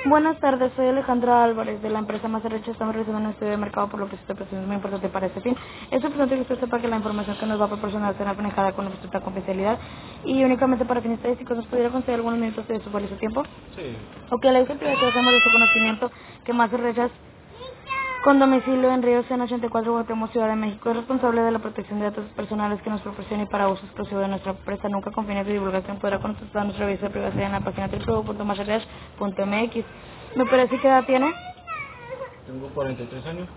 Buenas tardes, soy Alejandra Álvarez de la empresa Macerrecha. Estamos realizando un estudio de mercado por lo que esta presentación es muy importante para este fin. Es importante que usted sepa que la información que nos va a proporcionar será manejada con absoluta confidencialidad y únicamente para fines estadísticos. ¿Nos pudiera conceder algunos minutos de su valioso tiempo? Sí. Ok, la dice que hacemos de su conocimiento que Macerrechas, con domicilio en Río Sena 84, Guatemala, Ciudad de México, es responsable de la protección de datos personales que nos proporciona y para uso exclusivo de nuestra empresa. Nunca con fines de divulgación podrá contestar nuestra servicio de privacidad en la página www.macerrechas.mx. ¿Me parece qué edad tiene? Tengo 43 años.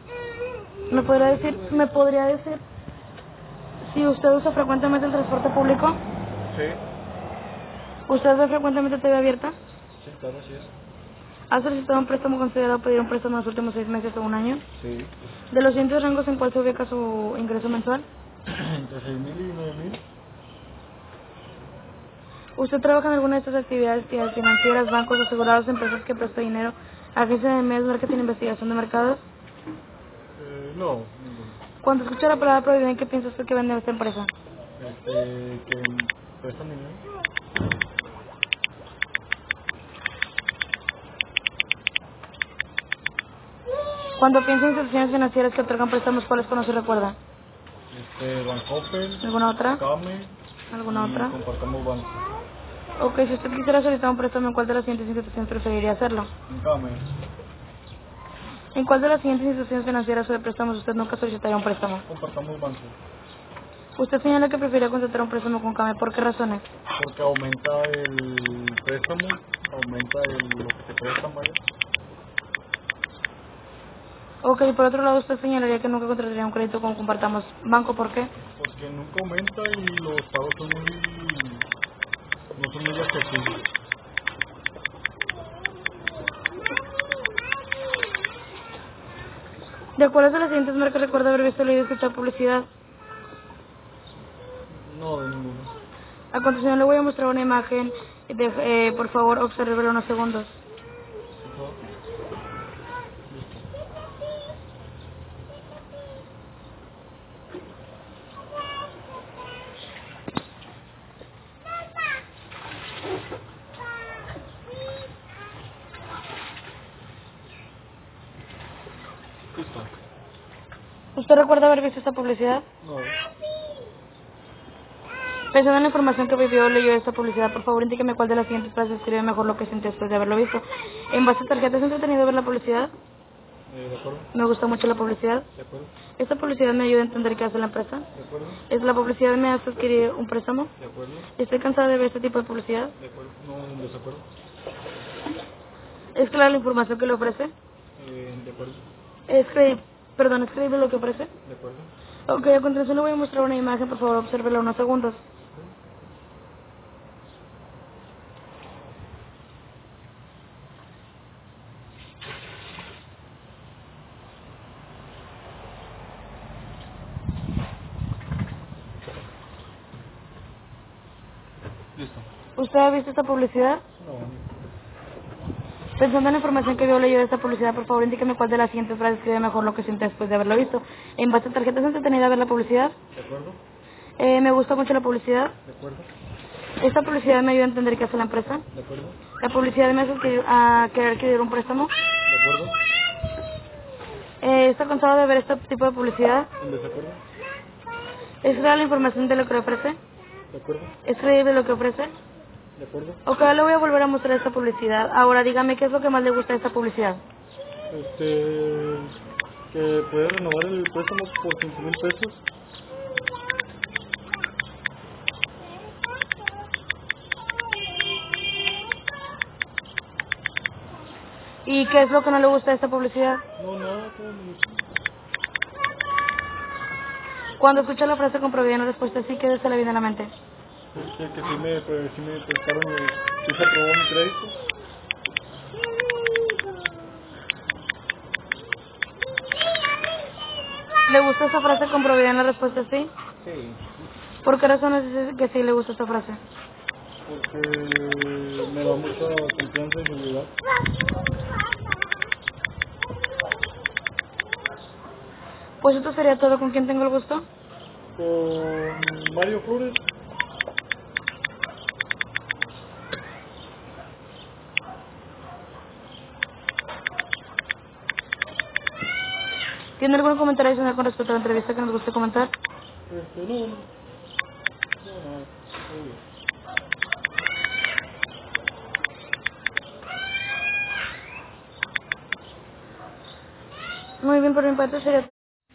¿Me podría decir si usted usa frecuentemente el transporte público? Sí. ¿Usted ve frecuentemente TV abierta? Sí, claro, así es. ¿Ha solicitado un préstamo considerado pedir un préstamo en los últimos 6 meses o un año? Sí. ¿De los siguientes rangos en cuál se ubica su ingreso mensual? Entre 6.000 y 9.000. ¿Usted trabaja en alguna de estas actividades financieras, bancos, asegurados, empresas que presta dinero, agencia de medios, marketing, investigación de mercados? No, ninguno. Cuando escucha la palabra prohibida, ¿qué piensa usted que vende esta empresa? Que prestan dinero. Cuando piensa en instituciones financieras que otorgan préstamos, ¿cuáles conoce y recuerda? Bancoppel, ¿Alguna otra? Came ¿Alguna y otra? Compartamos Banco. Ok, si usted quisiera solicitar un préstamo, ¿en cuál de las siguientes instituciones preferiría hacerlo? En Came, ¿En cuál de las siguientes instituciones financieras o de préstamos usted nunca solicitaría un préstamo? Compartamos Banco. Usted señala que preferiría contratar un préstamo con CAME, ¿por qué razones? Porque aumenta el préstamo, aumenta lo que te prestan, vaya. Ok, por otro lado, usted señalaría que nunca contrataría un crédito con Compartamos Banco, ¿por qué? Porque nunca aumenta y los pagos son no son muy accesibles. ¿De cuáles de las siguientes marcas recuerda haber visto, leído y escuchado publicidad? No, de ninguno. A continuación le voy a mostrar una imagen, por favor, obsérvela unos segundos. Por favor. Listo. Listo. ¿Usted recuerda haber visto esta publicidad? No. Pensando en la información que vivió o leyó esta publicidad, por favor indíqueme cuál de las siguientes frases describe mejor lo que sintió después de haberlo visto. En base a tarjeta, ¿es entretenido ver la publicidad? ¿De acuerdo? Me gusta mucho la publicidad. ¿De acuerdo? ¿Esta publicidad me ayuda a entender qué hace la empresa? ¿De acuerdo? ¿Es la publicidad me hace adquirir un préstamo? ¿De acuerdo? Estoy cansada de ver este tipo de publicidad. ¿De acuerdo? No, en desacuerdo. ¿Es clara la información que le ofrece? ¿De acuerdo? ¿Es creíble lo que ofrece? ¿De acuerdo? Ok, a continuación le voy a mostrar una imagen, por favor, obsérvela unos segundos. Listo. ¿Usted ha visto esta publicidad? No. Pensando en la información que vio o leyó de esta publicidad, por favor indíqueme cuál de las siguientes frases describe mejor lo que siente después de haberlo visto. En base a tarjetas, ¿es entretenida ver la publicidad? ¿De acuerdo? Me gusta mucho la publicidad. ¿De acuerdo? Esta publicidad me ayuda a entender qué hace la empresa. ¿De acuerdo? La publicidad me hace a querer adquirir un préstamo. ¿De acuerdo? ¿Está cansado de ver este tipo de publicidad? ¿En desacuerdo? ¿Es real la información de lo que ofrece? ¿De acuerdo? ¿Es creíble lo que ofrece? ¿De acuerdo? Ok, le voy a volver a mostrar esta publicidad. Ahora dígame qué es lo que más le gusta de esta publicidad. Que puede renovar el préstamo por 15,000 pesos. ¿Y qué es lo que no le gusta de esta publicidad? No, nada, todo me gusta. Cuando escucha la frase con probabilidad una respuesta sí, ¿qué se le viene a la mente? Que sí me prestaron, sí se aprobó mi crédito. ¿Le gusta esta frase con probabilidad una respuesta sí? Sí. ¿Por qué razones dice que sí le gusta esta frase? Porque me da mucha confianza y seguridad. Pues esto sería todo. ¿Con quién tengo el gusto? Con Mario Flores. ¿Tiene algún comentario adicional con respecto a la entrevista que nos guste comentar? No, no, todo bien. Muy bien, por mi parte sería...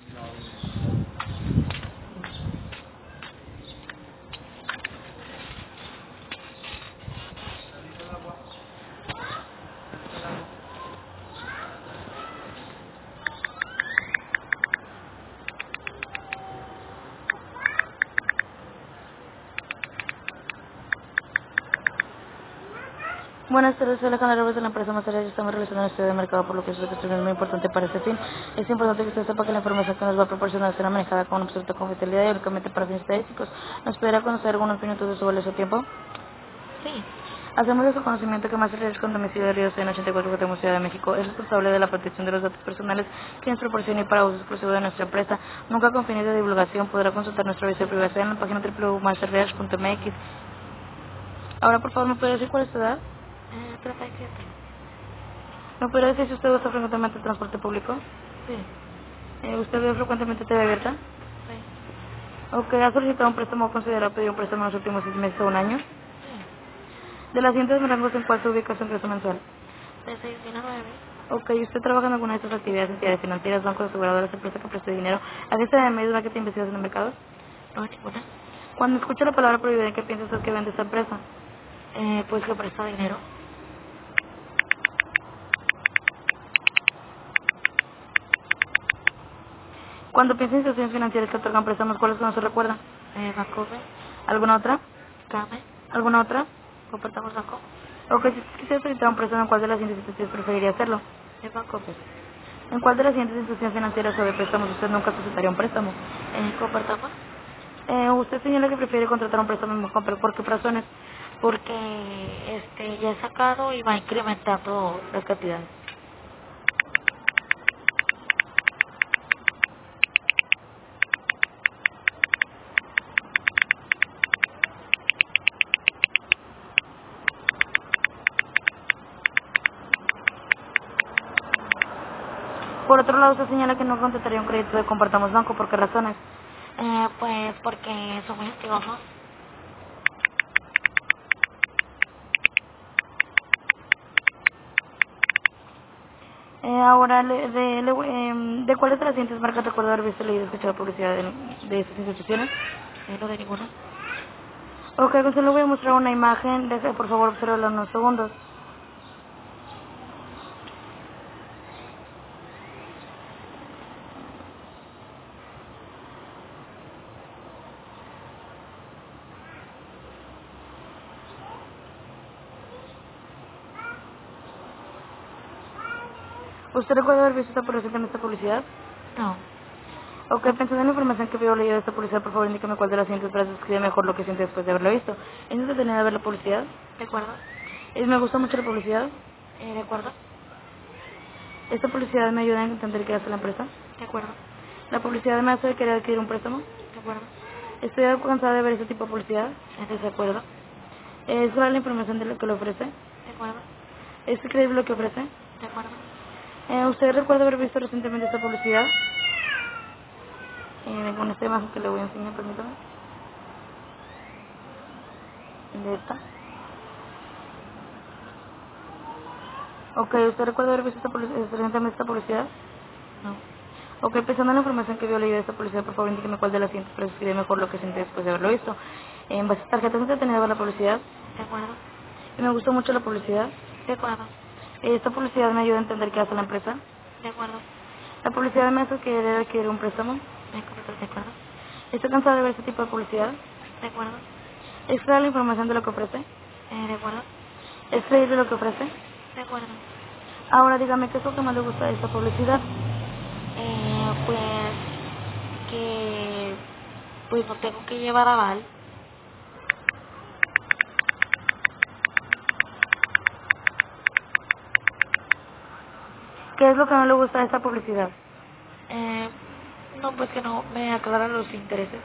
Buenas tardes, soy Alejandra Robles de la empresa Masteria y estamos realizando un estudio de mercado, por lo que es muy importante para este fin. Es importante que usted sepa que la información que nos va a proporcionar será manejada con absoluta confidencialidad y únicamente para fines estadísticos. ¿Nos podrá conocer algunos minutos de su valioso tiempo? Sí, Hacemos de su conocimiento que Mastercard con domicilio de Río en 84 Guatemala, Ciudad de México, es responsable de la protección de los datos personales que nos proporciona y para uso exclusivo de nuestra empresa. Nunca con fines de divulgación podrá consultar nuestro aviso de privacidad en la página www.mastercard.mx. Ahora, por favor, ¿me puede decir cuál es su edad? 37. ¿Me puede decir si usted usa frecuentemente el transporte público? Sí, ¿Usted ve frecuentemente TV abierta? sí, ¿O que ha solicitado un préstamo o considerado pedir un préstamo en los últimos 6 meses o un año? sí. De las siguientes rangos, ¿en cuál se ubica su ingreso mensual? De 6 a 9. Ok, ¿usted trabaja en alguna de estas actividades, entidades financieras, bancos, aseguradoras, empresas que preste dinero, agencia de medios, marketing, investigación en el mercado? No, ninguna. Cuando escucha la palabra prohibida, ¿qué piensa usted que vende esta empresa? Pues que presta dinero. Cuando piensa en instituciones financieras que otorgan préstamos, ¿cuáles no se recuerda? Bancomer, ¿Alguna otra? Came, ¿Alguna otra? compartamos banco. Ok, si usted quisiera solicitar un préstamo, ¿en cuál de las siguientes instituciones preferiría hacerlo? Bancomer, ¿En cuál de las siguientes instituciones financieras o de préstamos usted nunca solicitaría un préstamo? compartamos Usted señala que prefiere contratar un préstamo mejor, pero ¿por qué razones? porque ya he sacado y va incrementando las cantidades. Por otro lado, usted señala que no contrataría un crédito de Compartamos Banco, ¿por qué razones? Pues porque son muy estilosos. Ahora, ¿de cuáles de las siguientes marcas recuerda haber visto, leído, escuchado publicidad de estas instituciones? No de ninguna. Ok, pues le voy a mostrar una imagen, deje por favor observarla unos segundos. ¿Usted recuerda haber visto esta publicidad? No, Ok, pensando en la información que vio o leído de esta publicidad, por favor indíqueme cuál de las siguientes frases describe mejor lo que siente después de haberlo visto. ¿Es entretenida ver la publicidad? ¿de acuerdo? ¿Me gusta mucho la publicidad? ¿De acuerdo? ¿Esta publicidad me ayuda a entender qué hace la empresa? ¿De acuerdo? ¿La publicidad me hace querer adquirir un préstamo? ¿De acuerdo? ¿Estoy cansada de ver este tipo de publicidad? ¿En desacuerdo? ¿Es real la información de lo que le ofrece? ¿De acuerdo? ¿Es creíble lo que ofrece? ¿De acuerdo? ¿Usted recuerda haber visto recientemente esta publicidad? Con esta imagen que le voy a enseñar, permítame. De esta. Ok, ¿usted recuerda haber visto recientemente esta publicidad? No, Ok, pensando en la información que vio leído de esta publicidad, por favor indíqueme cuál de las siguientes frases describe mejor lo que siente después de haberlo visto. En base a tarjetas entretenidas ver la publicidad. ¿de acuerdo? Me gustó mucho la publicidad. ¿De acuerdo? Esta publicidad me ayuda a entender qué hace la empresa. ¿De acuerdo? La publicidad me hace querer adquirir un préstamo. ¿De acuerdo? Estoy cansada de ver este tipo de publicidad. ¿De acuerdo? ¿Es clara la información de lo que ofrece? ¿De acuerdo? ¿Es creíble lo que ofrece? ¿De acuerdo? Ahora dígame, ¿qué es lo que más le gusta de esta publicidad? Pues que pues no tengo que llevar aval. ¿Qué es lo que no le gusta de esta publicidad? Eh, no, pues que no me aclaran los intereses.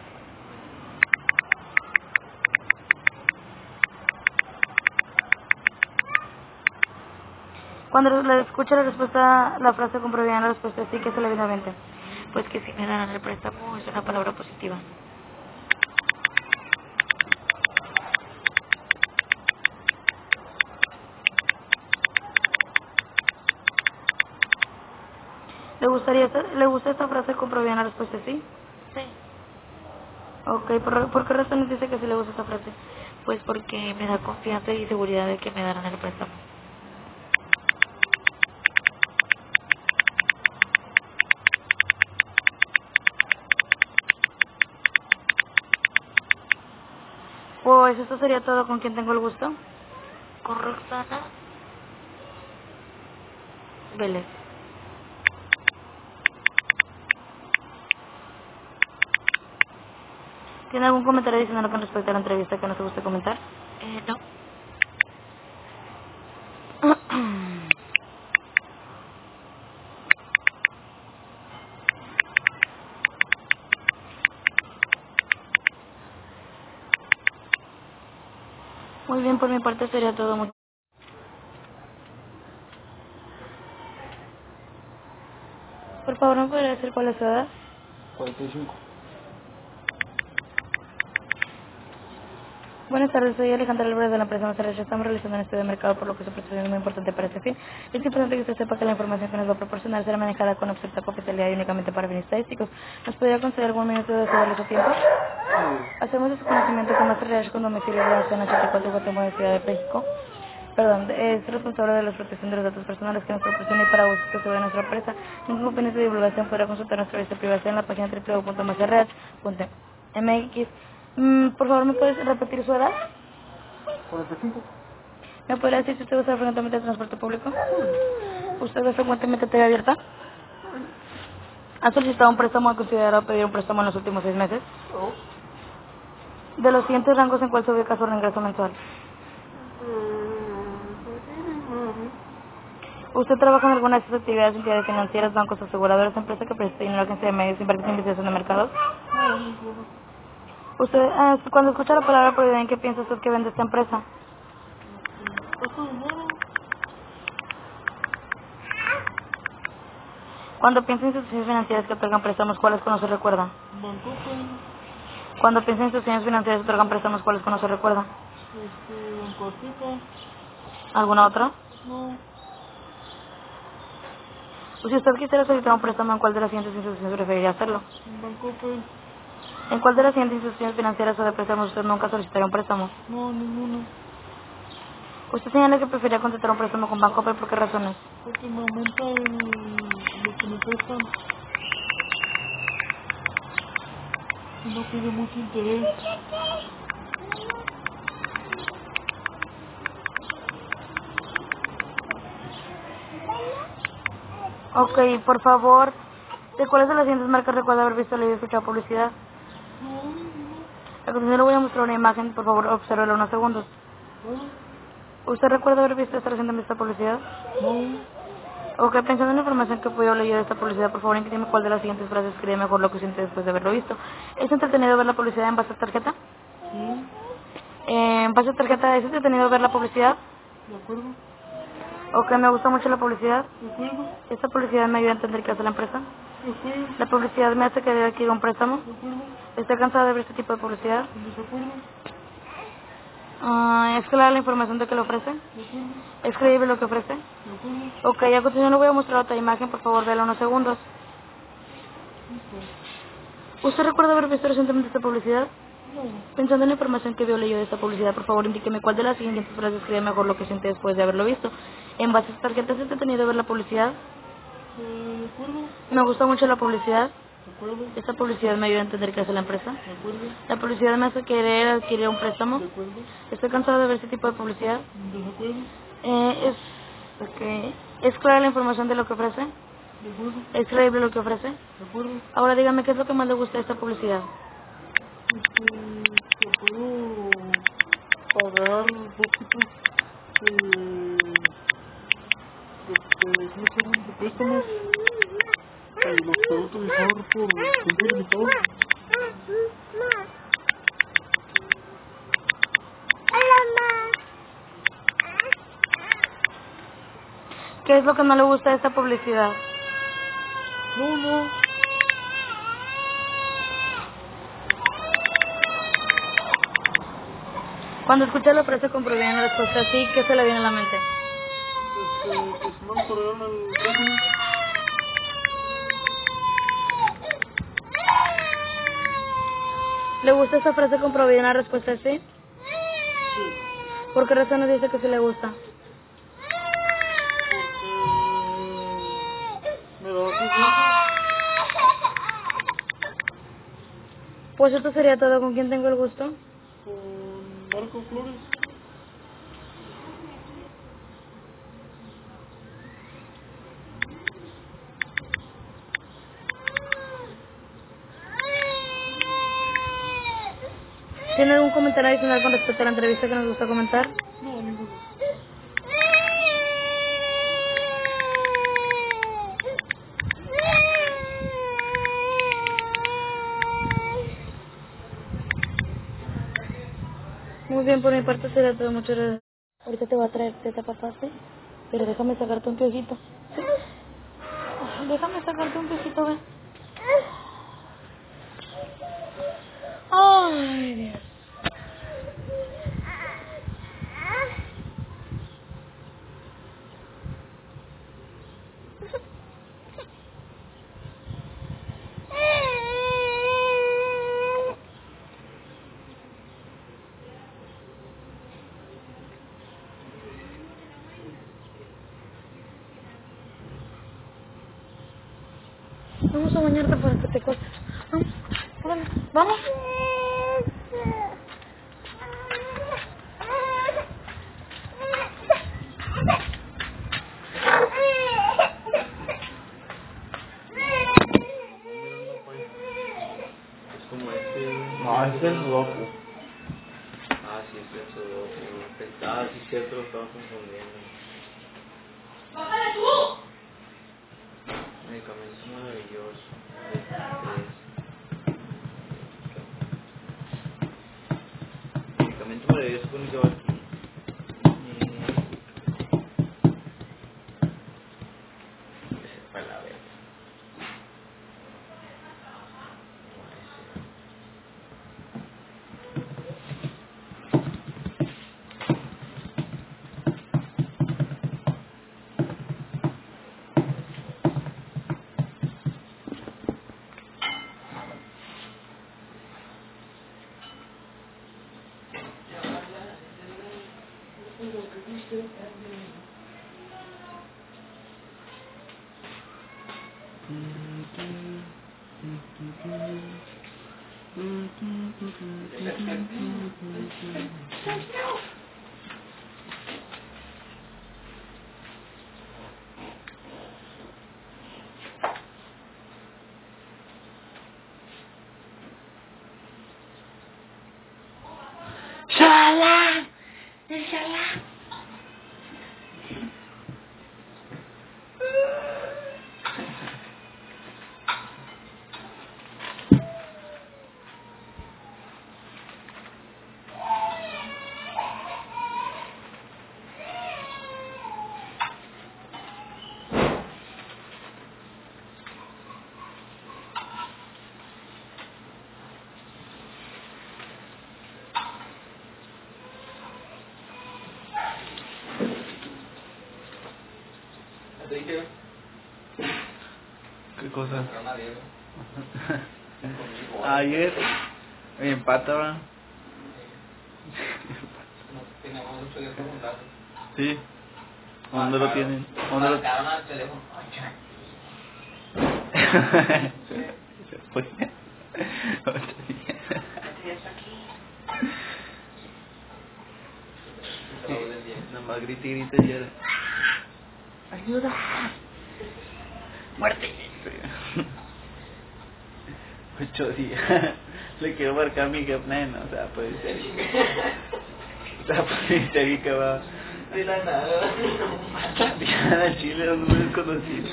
Cuando le escucha la respuesta, la frase con probabilidad la respuesta sí, que se le viene a la mente. pues que si me dan el préstamo es una palabra positiva. ¿Le gusta esta frase? Compro bien la respuesta, ¿sí? Sí, Ok, ¿por qué razones dice que sí le gusta esta frase? pues porque me da confianza y seguridad de que me darán el préstamo. Pues esto sería todo. ¿Con quién tengo el gusto? Con Roxana Vélez. ¿Tiene algún comentario adicional con respecto a la entrevista que no se guste comentar? No. Muy bien, por mi parte sería todo. Por favor, ¿me podría decir cuál es su edad? 45. Buenas tardes, soy Alejandra Álvarez de la empresa Macerrecha. Estamos realizando un estudio de mercado, por lo que su prestación es muy importante para este fin. Es importante que usted sepa que la información que nos va a proporcionar será manejada con absoluta confidencialidad y únicamente para fines estadísticos. ¿Nos podría conceder algún minuto de darle su tiempo? Hacemos de su conocimiento que Macerrecha con domicilio de la zona 84 Guatemala, Ciudad de México. Perdón, es responsable de la protección de los datos personales que nos proporciona y para uso exclusivo de nuestra empresa. Ningún fines de divulgación podrá consultar nuestra lista de privacidad en la página www.macerreach.mx. Por favor, ¿me puedes repetir su edad? 45. ¿Me podría decir si usted usa frecuentemente el transporte público? ¿Usted ve frecuentemente TV abierta? ¿Ha solicitado un préstamo o considerado pedir un préstamo en los últimos 6 meses? No. De los siguientes rangos, ¿en cuál se ubica su ingreso mensual? ¿Usted trabaja en alguna de estas actividades, entidades financieras, bancos, aseguradoras, empresa que presta dinero, agencia de medios, invierte en investigación de mercados? ¿Usted, cuando escucha la palabra propiedad, ¿en qué piensa usted que vende esta empresa? Cuando piensa en instituciones financieras que otorgan préstamos, ¿cuáles conoce o recuerda? Cuando piensa en instituciones financieras que otorgan préstamos, ¿cuáles conoce o recuerda? ¿Alguna otra? Pues si usted quisiera solicitar un préstamo, ¿en cuál de las siguientes instituciones preferiría hacerlo? ¿En cuál de las siguientes instituciones financieras o de préstamos usted nunca solicitaría un préstamo? No, ninguna. Usted señala que prefería contratar un préstamo con Bancoppel, ¿por qué razones? Porque me aumenta lo que me prestan. Y no pide mucho interés. Ok, por favor, ¿de cuáles de las siguientes marcas recuerda haber visto, leído y escuchado publicidad? A continuación le voy a mostrar una imagen, por favor, obsérvela unos segundos. ¿Usted recuerda haber visto esta recientemente esta publicidad? Ok, pensando en la información que pudo leer de esta publicidad, por favor, indíqueme cuál de las siguientes frases cree mejor lo que siente después de haberlo visto. ¿Es entretenido ver la publicidad en base a tarjeta? ¿En base a tarjeta es entretenido ver la publicidad? ¿De acuerdo? Ok, me gusta mucho la publicidad. ¿De acuerdo? ¿Esta publicidad me ayuda a entender qué hace la empresa? ¿De acuerdo? ¿La publicidad me hace querer adquirir un préstamo? ¿De acuerdo? ¿Está cansado de ver este tipo de publicidad? ¿En desacuerdo? ¿Es clara la información de que le ofrece? ¿De acuerdo? ¿Es creíble lo que ofrece? ¿De acuerdo? Ok, a continuación le voy a mostrar otra imagen, por favor, véala unos segundos. ¿Usted recuerda haber visto recientemente esta publicidad? Pensando en la información que vio leyó de esta publicidad, por favor, indíqueme cuál de las siguientes frases cree mejor lo que siente después de haberlo visto. En base a esta tarjeta, ¿es entretenido ver la publicidad? ¿De acuerdo? Me gusta mucho la publicidad. ¿De acuerdo? Esta publicidad me ayuda a entender qué hace la empresa. ¿De acuerdo? La publicidad me hace querer adquirir un préstamo. ¿De acuerdo? Estoy cansado de ver este tipo de publicidad. ¿De acuerdo? ¿Es clara la información de lo que ofrece? ¿De acuerdo? ¿Es creíble lo que ofrece? ¿De acuerdo? Ahora dígame, ¿qué es lo que más le gusta de esta publicidad? Que puedo pagar poquito ¿cómo se llama? De préstamos. Los puedo utilizar por tiempo limitado. ¿Qué es lo que no le gusta de esta publicidad? No. Cuando escucha la frase con probabilidad en la respuesta sí, ¿qué se le viene a la mente? Que se manda por allá el préstamo. ¿Le gusta esa frase con probabilidad en la respuesta sí? Sí. ¿Por qué razón nos dice que sí le gusta? Porque me da confianza. Pues esto sería todo. ¿Con quién tengo el gusto? Con Marco Flores. ¿Tiene algún comentario adicional con respecto a la entrevista que nos gusta comentar? No, ninguno. Muy bien, por mi parte sería todo. Muchas gracias. Ahorita te voy a traer teta papá, ¿sí? Pero déjame sacarte un piojito. ¿Sí? Déjame sacarte un piojito, ven. Ay, Dios. Vamos a bañarte para que te cortes. Vamos, órale, vamos. Es como este. No, ese es el Sudoku. Ah, sí, es el Sudoku. Ah, sí, cierto, lo estaba confundiendo. Medicamento maravilloso. 23. Medicamento maravilloso con el que va aquí. Ese fue la verga. ¡Shala! ¡Shala! ¿Qué cosa? Ayer me empata. Teníamos mucho que preguntar. Sí. ¿Dónde lo tienen? ¿Dónde lo Marcaron al teléfono. Se fue. Nada más grita y grita y era. ¡Ayuda! ¡Muerte! 8 días. Le quiero marcar a mi Gapnen, o sea, puede ser. O sea, puede ser que va. De la nada. Tatiana, Chile, los números conocidos.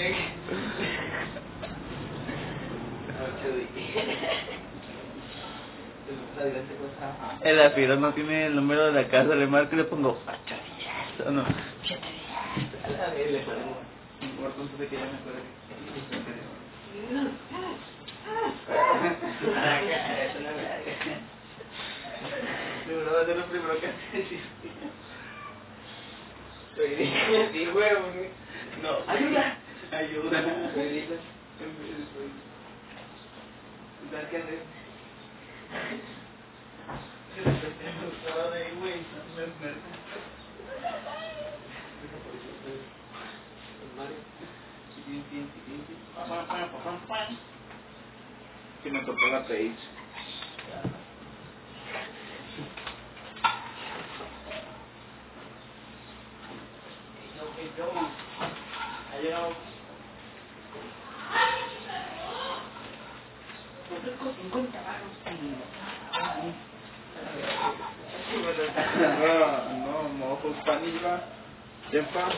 8 días. El afiro no tiene el número de la casa, le marco y le pongo 8 días, o no, 7 días. A la vez le pongo. Por punto de que ya me acuerdo Es una verga. acuerdas de lo primero que haces? Sí, güey. No. Ayuda. Ayuda. ¿Sabes qué hacer? Que me tocó la page. No, mojos panilla. Yepa.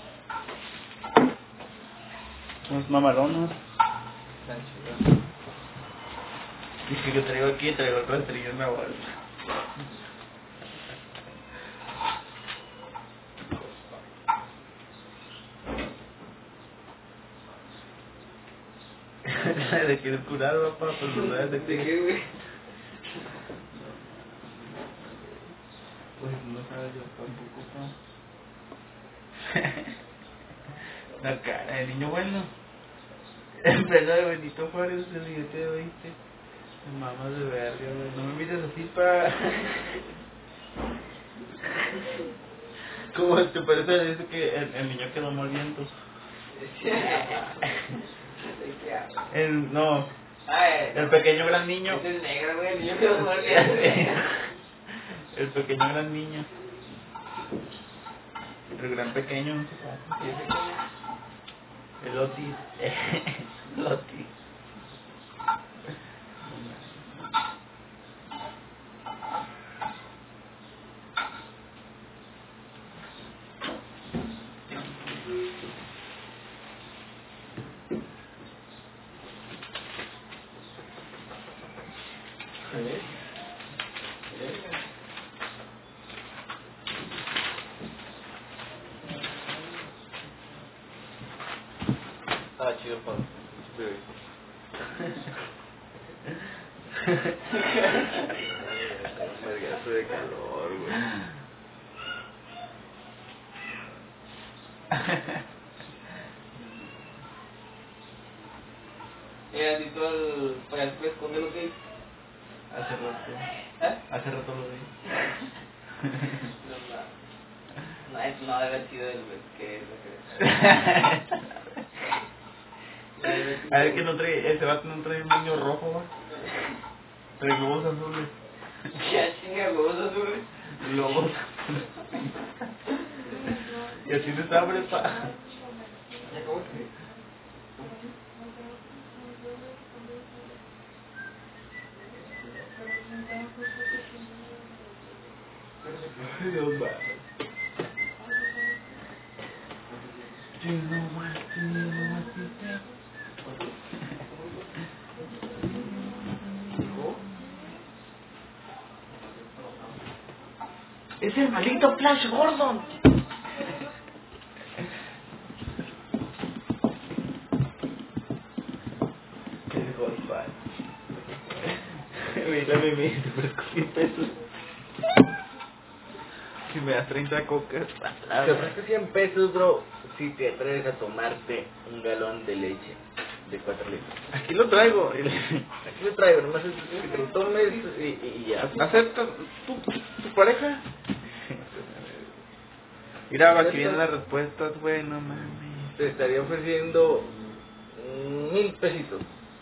Unos mamarones. Dice que traigo aquí, traigo el rastrillo en la bolsa. ¿De quieres curar, papá? Pues no sabes de qué, güey. Pues no sabes yo tampoco, pa. La cara de niño bueno. En pleno de Benito Juárez, el billete de 20. Mamas de verga, güey. No me mires así, pa. ¿Cómo te parece eso que el niño quedó moliendo? No. El pequeño gran niño. Es el negro, güey. El niño quedó moliendo. El pequeño gran niño. El gran pequeño, no sé cómo. El Otis. El Otis. Ah, chido, pa. Vergazo de calor, güey. ¿Y tú al payaso que esconde lo que hizo? Hace rato. Hace rato lo vi. No debe haber sido el que A ver que no trae, ese vato no trae un niño rojo, va. Trae globos azules. Ya chinga, huevos azules. Globos azules. Y así les abre, pa. ¿Cómo que? Dios mío. You know what to do. Es el maldito Flash Gordon. El golfa. Mira, me te ofrezco 100 pesos. Si me das 30 cocas. Te ofrezco 100 pesos, bro, si te atreves a tomarte un galón de leche de 4 litros. Aquí lo traigo. Aquí lo traigo, nomás es que te lo tomes y ya. ¿Aceptas tu pareja? Mira, va, que vienen las respuestas, güey, no mames. Te estaría ofreciendo 1000 pesitos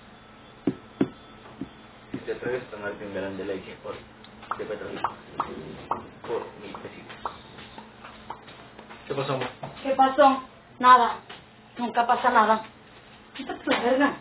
si te atreves a tomarte un galón de leche de 4 litros por 1000 pesitos. ¿Qué pasó, amor? ¿Qué pasó? Nada. Nunca pasa nada. Quítate la verga.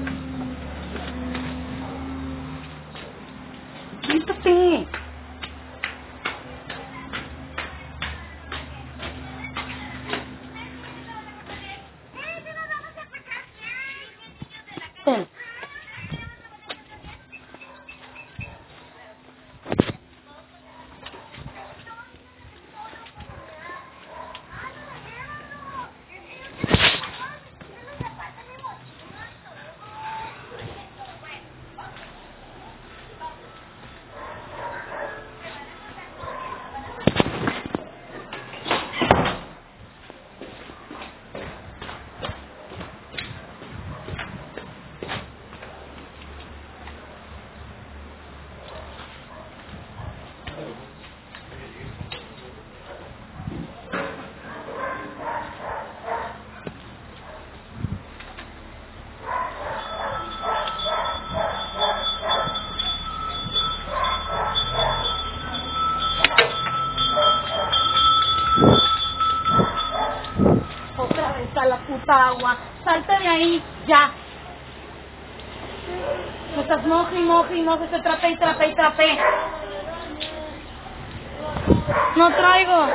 Quítate. Ten. Otra vez a la puta agua. Salte de ahí, ya. No estás moje y moje y moje, se trape y trape y trape. No traigo.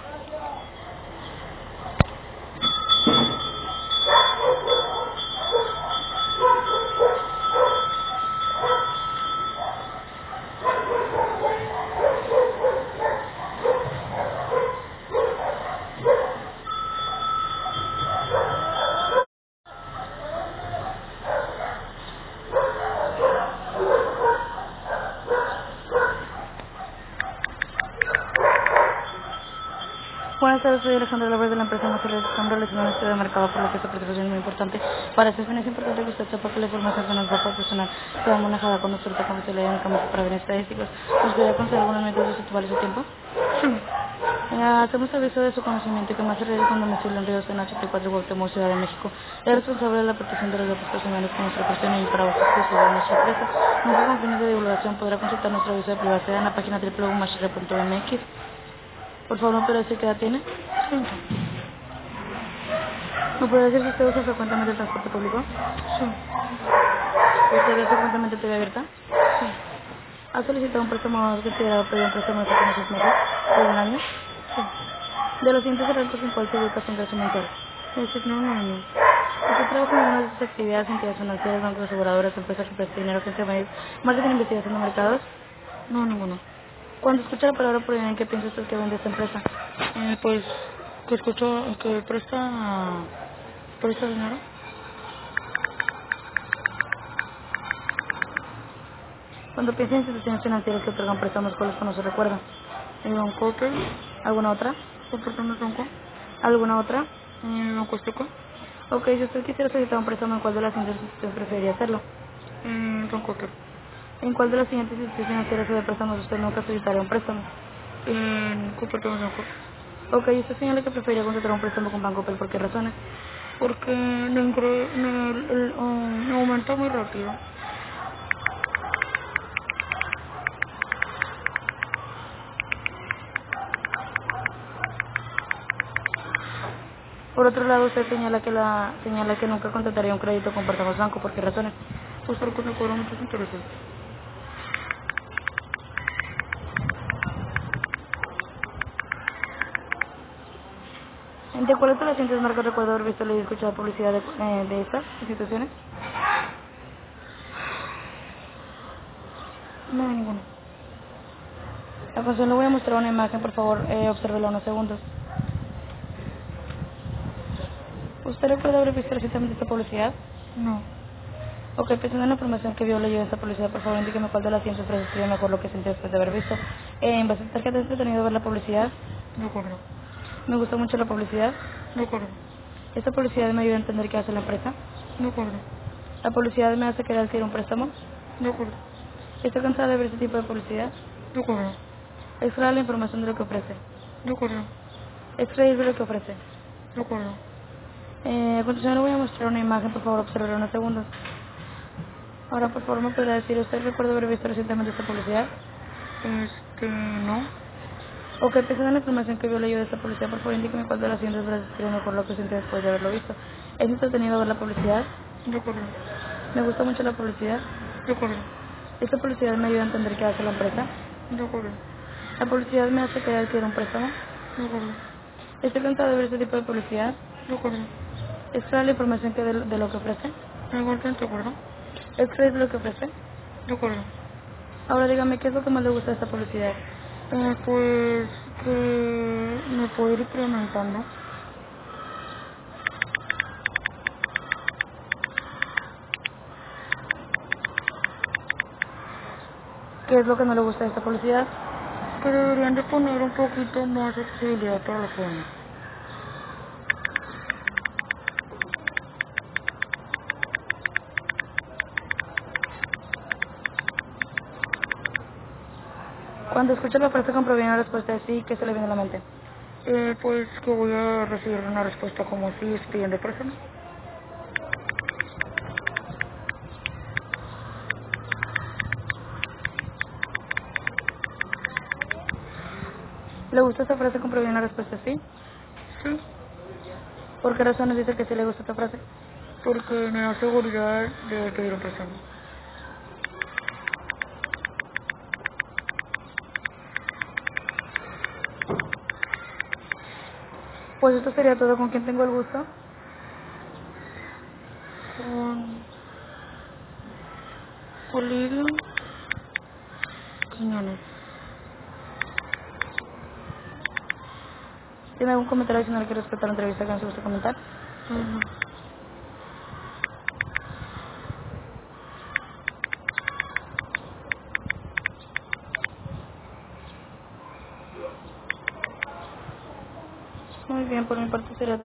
Buenas tardes, soy Alejandra López de la empresa Macerrez. Estamos realizando un estudio de mercado, por lo que esta participación es muy importante. Para este fin es importante que usted sepa que la información que nos va a proporcionar será manejada con absoluta confidencialidad únicamente para bienes estadísticos. ¿Nos podría conceder algunos minutos de su valioso tiempo? Sí. Hacemos aviso de su conocimiento que Macerrez es un domicilio en Ríos en 84 Guatemala, Ciudad de México. Es responsable de la protección de los datos personales con nuestra presión y para vosotros de nuestra empresa. Nunca con fines de divulgación podrá consultar nuestro aviso de privacidad en la página www.macerrez.mx. Por favor, ¿no puede decir qué edad tiene? Sí. ¿Me puede decir si usted usa frecuentemente el transporte público? Sí. ¿Usted ve frecuentemente TV abierta? Sí. ¿Ha solicitado un préstamo considerado previo un préstamo de 6 meses? ¿Por un año? Sí. De los siguientes eventos en cuál se ubica su ingreso mensual. No, un año. ¿Usted trabaja en alguna de sus actividades, entidades financieras, bancos, aseguradoras, empresas que prestan dinero, agencia de marketing, investigación de mercados? No, ninguno. Cuando escucha la palabra oportunidad, ¿en qué piensa usted que vende esta empresa? Pues que escucho que presta dinero. Cuando piensa en instituciones financieras que otorgan préstamos, ¿cuáles no se recuerda? Banco, ¿alguna otra? ¿Oportunidad banco? ¿Alguna otra? Banco Azteca. Ok, si usted quisiera solicitar un préstamo, ¿en cuál de las siguientes instituciones preferiría hacerlo? Banco. ¿En cuál de las siguientes instituciones financieras o de préstamos usted nunca solicitaría un préstamo? Cooperativa Banco. Ok, usted señala que preferiría contratar un préstamo con Banco Pel, ¿por qué razones? Porque me aumenta muy rápido. Por otro lado, usted señala que nunca contrataría un crédito con préstamos Banco, ¿por qué razones? Pues porque me cobran muchos intereses. ¿De cuáles de las siguientes marcas recuerdo haber visto y escuchado publicidad de estas instituciones? No, ninguno. A continuación le voy a mostrar una imagen, por favor, obsérvela unos segundos. ¿Usted recuerda haber visto recientemente esta publicidad? No. Ok, pensando en la información que vio o leyó de esta publicidad, por favor indíqueme cuál de las siguientes frases escribe mejor lo que sintió después de haber visto. ¿En base a tarjeta entretenido ver la publicidad? De acuerdo. ¿Me gustó mucho la publicidad? De acuerdo. ¿Esta publicidad me ayuda a entender qué hace la empresa? De acuerdo. ¿La publicidad me hace querer adquirir un préstamo? De acuerdo. ¿Está cansada de ver este tipo de publicidad? De acuerdo. ¿Es real la información de lo que ofrece? De acuerdo. ¿Es creíble lo que ofrece? De acuerdo. A continuación le voy a mostrar una imagen, por favor, observe unos segundos. Ahora, por favor, ¿me podrá decir, ¿usted recuerda haber visto recientemente esta publicidad? No. Ok, pensando en la información que vio leyó de esta publicidad, por favor, indíqueme cuál de las siguientes frases escribe mejor lo que siente después de haberlo visto. ¿Es entretenido ver la publicidad? De acuerdo. ¿Me gusta mucho la publicidad? De acuerdo. ¿Esta publicidad me ayuda a entender qué hace la empresa? De acuerdo. ¿La publicidad me hace querer adquirir un préstamo? De acuerdo. ¿Estoy cansado de ver este tipo de publicidad? De acuerdo. ¿Es clara la información que de lo que ofrece? Igual que ¿de acuerdo? ¿Es creíble lo que ofrece? De acuerdo. Ahora dígame, ¿qué es lo que más le gusta de esta publicidad? Pues que me puedo ir incrementando. ¿Qué es lo que no le gusta de esta publicidad? Que deberían de poner un poquito más accesibilidad para los jóvenes. Cuando escucha la frase compruebe una respuesta de sí, ¿qué se le viene a la mente? Pues que voy a recibir una respuesta como si estudian de persona. ¿Le gusta esta frase compruebe una respuesta sí? Sí, ¿Por qué razones dice que sí le gusta esta frase? porque me da seguridad de pedir un préstamo. Pues esto sería todo. ¿Con quién tengo el gusto? Con Lidia Quiñones. ¿Tiene algún comentario adicional que respecto a la entrevista que nos gusta comentar? Ujú. Muy bien, por mi parte sería...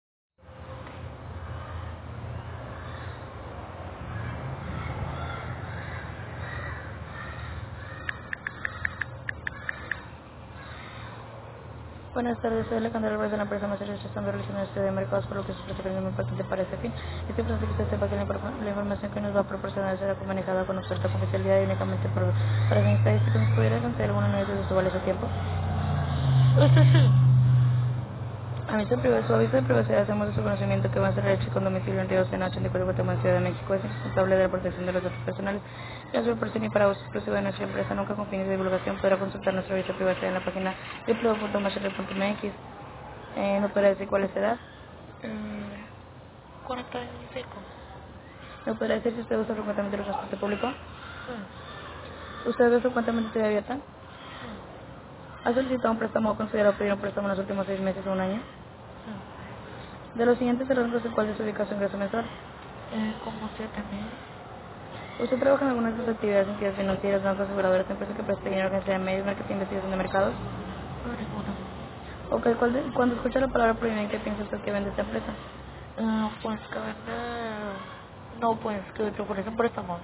Buenas tardes, soy Alejandra Álvarez de la empresa Massachusetts. Estamos realizando un estudio de mercados, por lo que su protocolo es muy importante para este fin. Es importante que usted sepa que la información que nos va a proporcionar será manejada con absoluta confidencialidad y únicamente para fines estadísticos. ¿Nos pudiera conceder alguna medida de su valioso tiempo? Este sí. Su aviso de privacidad hacemos de su conocimiento que va a ser hecho con domicilio en Río Sena 84 Guatemala, Ciudad de México. Es responsable de la protección de los datos personales. La superpresión y para uso exclusivo de nuestra empresa, nunca con fines de divulgación, podrá consultar nuestro aviso de privacidad en la página www.machete.mx. ¿No podrá decir cuál es su edad? 45. ¿Me podrá decir si usted usa frecuentemente el transporte público? Sí. ¿Usted ve frecuentemente TV abierta? Sí. ¿Ha solicitado un préstamo o considerado pedir un préstamo en los últimos 6 meses o un año? Sí. De los siguientes rangos, ¿cuál es su ubicación ingreso mensual? Como 7,000. ¿Usted trabaja en alguna de sus actividades en entidades financieras, bancos, aseguradoras, empresas que prestan dinero, agencia de medios, marketing, investigación de mercados? Ninguna. Ok, cuando escucha la palabra prohibida, ¿qué piensa usted que vende esta empresa? Pues que vende... No, pues que te ofrecen préstamos.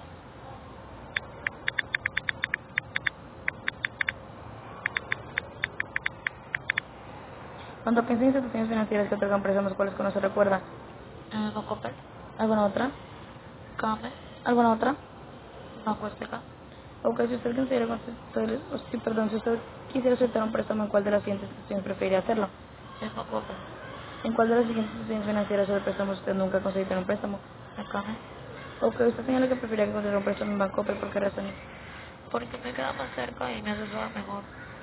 Cuando piensa en instituciones financieras que otorgan préstamos, ¿cuáles conoce recuerda? No Copel. ¿Alguna otra? Came. ¿Alguna otra? No Cuesteca. Ok, si usted considera, si usted quisiera solicitar un préstamo, ¿en cuál de las siguientes instituciones preferiría hacerlo? No Copel. ¿En cuál de las siguientes instituciones financieras sobre préstamos usted nunca considera un préstamo? Came. Ok, usted señala que preferiría que considera un préstamo en Banco, pero ¿por qué razones? Porque me queda más cerca y me asesora mejor.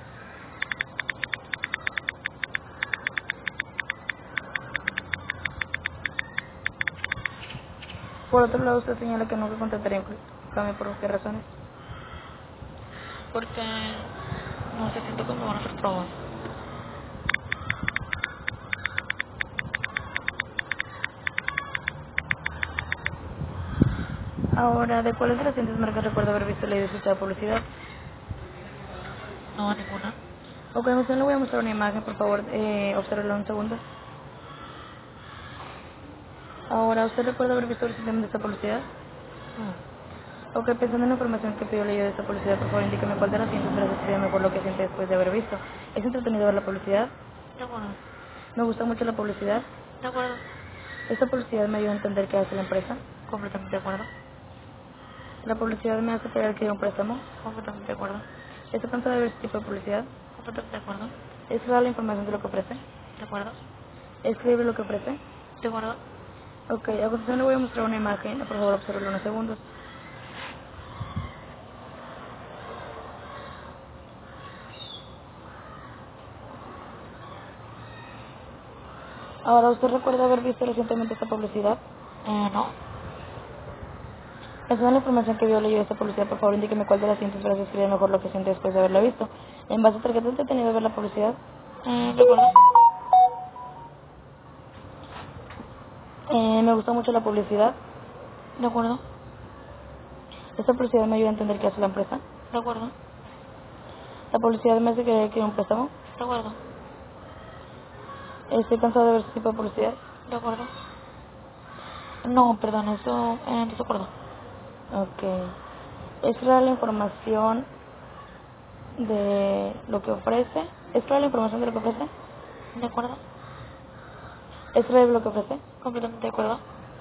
Por otro lado, usted señala que nunca contrataría un cambio, ¿por qué razones? Porque no sé, siento que me van a hacer pruebas. Ahora, ¿de cuáles de las siguientes marcas recuerda haber visto leído escuchado publicidad? No, ninguna. Ok, a usted le voy a mostrar una imagen, por favor, obsérvela un segundo. Ahora, ¿usted recuerda haber visto recientemente esta publicidad? Sí. Ok, pensando en la información que pidió leído de esta publicidad, por favor, indíqueme cuál de las siguientes frases sería mejor lo que siente después de haber visto. ¿Es entretenido ver la publicidad? De acuerdo. ¿Me gusta mucho la publicidad? De acuerdo. ¿Esta publicidad me ayuda a entender qué hace la empresa? Completamente de acuerdo. ¿La publicidad me hace creer que hay un préstamo? Completamente de acuerdo. ¿Está cansado de ver este tipo de publicidad? Completamente de acuerdo. ¿Es real la información de lo que ofrece? De acuerdo. ¿Es creíble lo que ofrece? De acuerdo. Ok, a continuación le voy a mostrar una imagen, por favor, observe unos segundos. Ahora, ¿usted recuerda haber visto recientemente esta publicidad? No. Basado en la información que vio leyó esta publicidad, por favor indíqueme cuál de las siguientes frases escribe mejor lo que siente después de haberla visto. En base a tarjeta te he tenido de ver la publicidad. ¿De acuerdo? Me gustó mucho la publicidad. ¿De acuerdo? Esta publicidad me ayuda a entender qué hace la empresa. ¿De acuerdo? La publicidad me hace que quiero un préstamo. ¿De acuerdo? Estoy cansado de ver este tipo de publicidad. ¿De acuerdo? No, perdón, eso en desacuerdo. Ok. ¿Es real la información de lo que ofrece? ¿Es real la información de lo que ofrece? ¿De acuerdo? ¿Es real lo que ofrece? Completamente de acuerdo.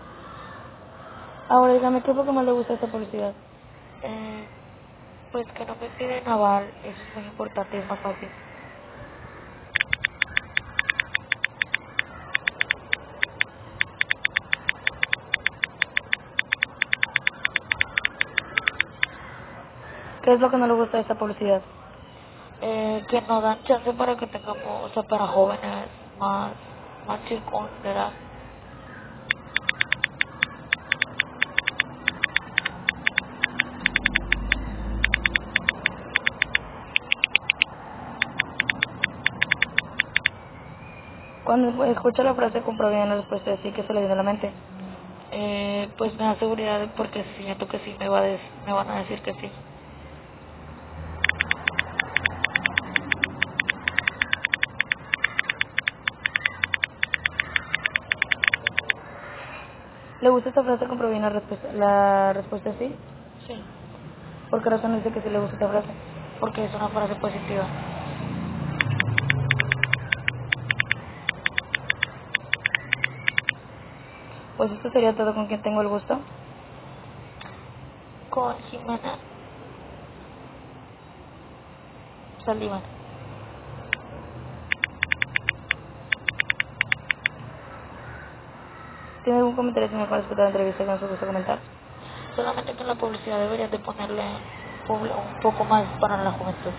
Ahora dígame, ¿qué es lo que más le gusta de esta publicidad? Pues que no me piden aval, eso es muy importante, es más fácil. ¿Qué es lo que no le gusta de esta publicidad? Que no dan chance para que tengamos, o sea, para jóvenes más chicos de edad. Cuando escucha la frase compro bien la respuesta de sí, ¿qué se le viene a la mente? Pues me da seguridad porque siento que sí me van a decir que sí. ¿Le gusta esta frase compro bien la respuesta de sí? Sí, ¿Por qué razón dice que sí le gusta esta frase? porque es una frase positiva. Pues esto sería todo. ¿Con quien tengo el gusto? Con Jimena Salivan. ¿Tiene algún comentario señor con respecto a la entrevista que nos gusta comentar? Solamente que en la publicidad deberías de ponerle un poco más para la juventud.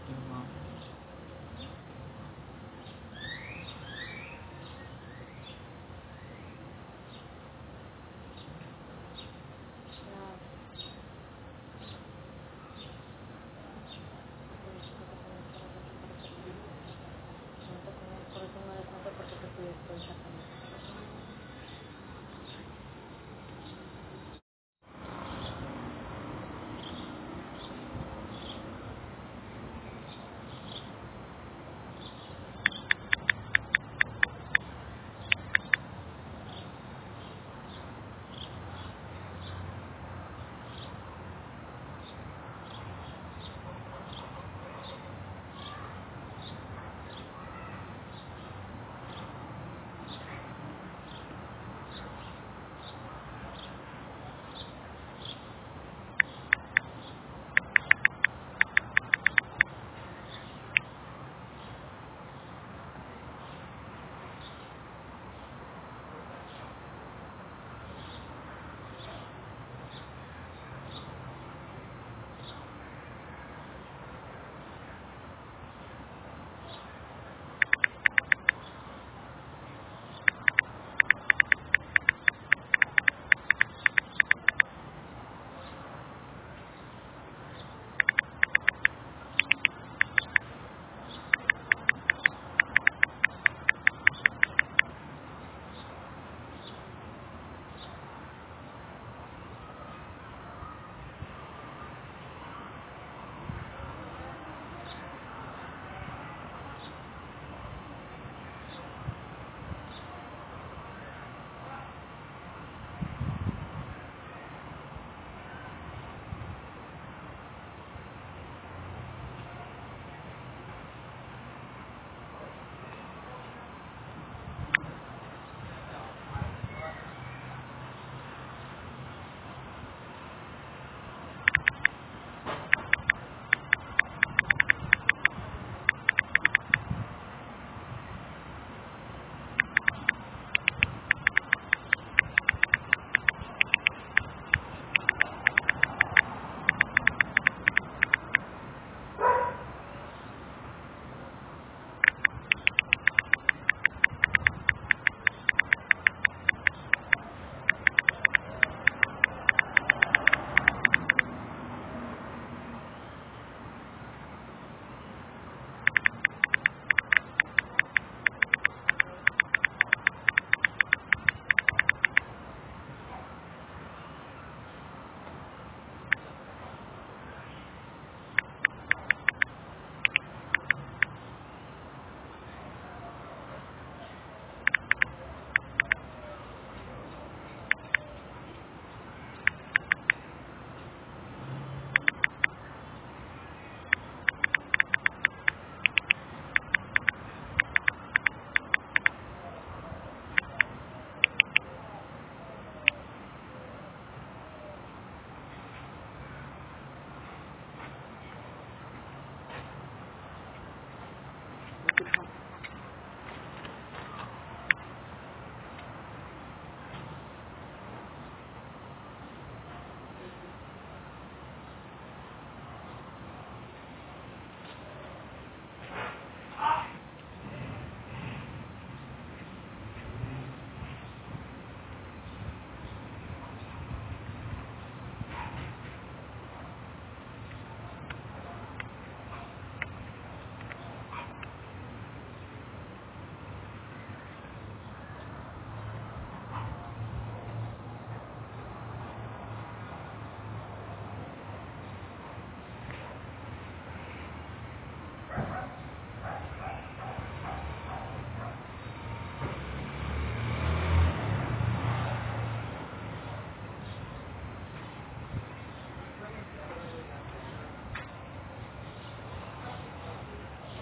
No.